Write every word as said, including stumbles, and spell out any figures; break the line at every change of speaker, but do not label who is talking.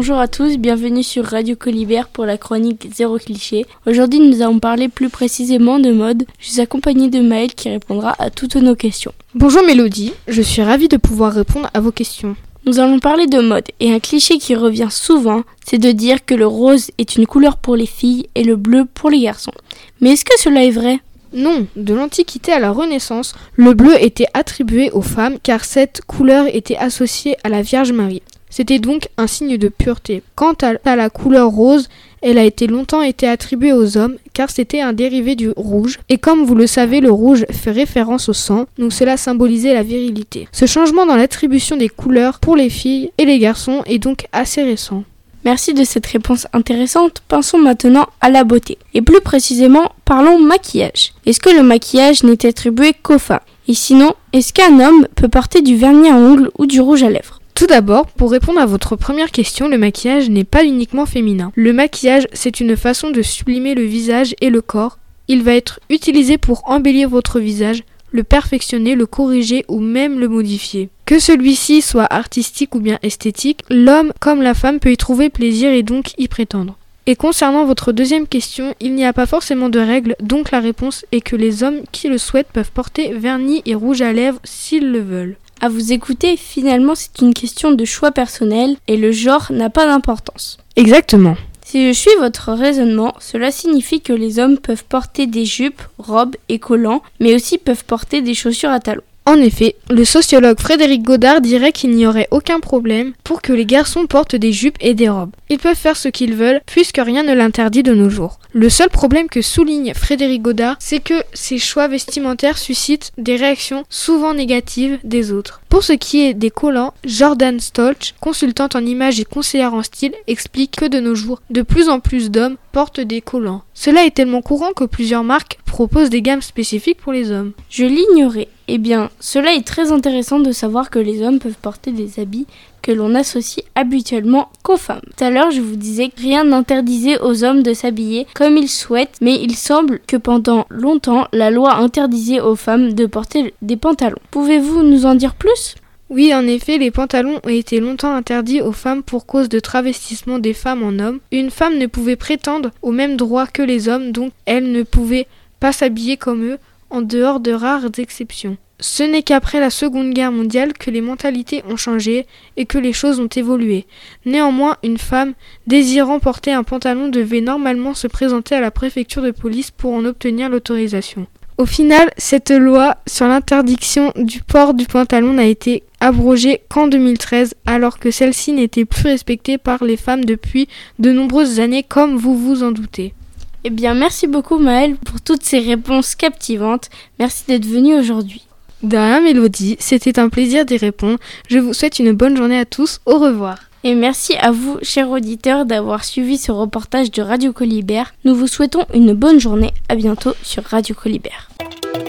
bonjour à tous, bienvenue sur Radio Colibert pour la chronique Zéro Cliché. Aujourd'hui, nous allons parler plus précisément de mode. Je suis accompagnée de Maëlle qui répondra à toutes nos questions.
Bonjour Mélodie, je suis ravie de pouvoir répondre à vos questions.
Nous allons parler de mode et un cliché qui revient souvent, c'est de dire que le rose est une couleur pour les filles et le bleu pour les garçons. Mais est-ce que cela est vrai ?
Non, de l'Antiquité à la Renaissance, le bleu était attribué aux femmes car cette couleur était associée à la Vierge Marie. C'était donc un signe de pureté. Quant à la couleur rose, elle a été longtemps été attribuée aux hommes car c'était un dérivé du rouge. Et comme vous le savez, le rouge fait référence au sang, donc cela symbolisait la virilité. Ce changement dans l'attribution des couleurs pour les filles et les garçons est donc assez récent.
Merci de cette réponse intéressante. Pensons maintenant à la beauté. Et plus précisément, parlons maquillage. Est-ce que le maquillage n'est attribué qu'aux femmes ? Et sinon, est-ce qu'un homme peut porter du vernis à ongles ou du rouge à lèvres ?
Tout d'abord, pour répondre à votre première question, le maquillage n'est pas uniquement féminin. Le maquillage, c'est une façon de sublimer le visage et le corps. Il va être utilisé pour embellir votre visage, le perfectionner, le corriger ou même le modifier. Que celui-ci soit artistique ou bien esthétique, l'homme comme la femme peut y trouver plaisir et donc y prétendre. Et concernant votre deuxième question, il n'y a pas forcément de règles, donc la réponse est que les hommes qui le souhaitent peuvent porter vernis et rouge à lèvres s'ils le veulent.
À vous écouter, finalement c'est une question de choix personnel et le genre n'a pas d'importance.
Exactement.
Si je suis votre raisonnement, cela signifie que les hommes peuvent porter des jupes, robes et collants, mais aussi peuvent porter des chaussures à talons.
En effet, le sociologue Frédéric Godard dirait qu'il n'y aurait aucun problème pour que les garçons portent des jupes et des robes. Ils peuvent faire ce qu'ils veulent puisque rien ne l'interdit de nos jours. Le seul problème que souligne Frédéric Godard, c'est que ces choix vestimentaires suscitent des réactions souvent négatives des autres. Pour ce qui est des collants, Jordan Stolch, consultante en images et conseillère en style, explique que de nos jours, de plus en plus d'hommes portent des collants. Cela est tellement courant que plusieurs marques proposent des gammes spécifiques pour les hommes.
Je l'ignorais. Eh bien, cela est très intéressant de savoir que les hommes peuvent porter des habits que l'on associe habituellement qu'aux femmes. Tout à l'heure, je vous disais que rien n'interdisait aux hommes de s'habiller comme ils souhaitent, mais il semble que pendant longtemps, la loi interdisait aux femmes de porter des pantalons. Pouvez-vous nous en dire plus ?
Oui, en effet, les pantalons ont été longtemps interdits aux femmes pour cause de travestissement des femmes en hommes. Une femme ne pouvait prétendre aux mêmes droits que les hommes, donc elle ne pouvait pas s'habiller comme eux, en dehors de rares exceptions. Ce n'est qu'après la Seconde Guerre mondiale que les mentalités ont changé et que les choses ont évolué. Néanmoins, une femme désirant porter un pantalon devait normalement se présenter à la préfecture de police pour en obtenir l'autorisation. Au final, cette loi sur l'interdiction du port du pantalon n'a été abrogée qu'en deux mille treize, alors que celle-ci n'était plus respectée par les femmes depuis de nombreuses années, comme vous vous en doutez.
Eh bien, merci beaucoup Maëlle pour toutes ces réponses captivantes. Merci d'être venue aujourd'hui.
De rien Mélodie, c'était un plaisir d'y répondre. Je vous souhaite une bonne journée à tous. Au revoir.
Et merci à vous, chers auditeurs, d'avoir suivi ce reportage de Radio Colibert. Nous vous souhaitons une bonne journée. À bientôt sur Radio Colibert.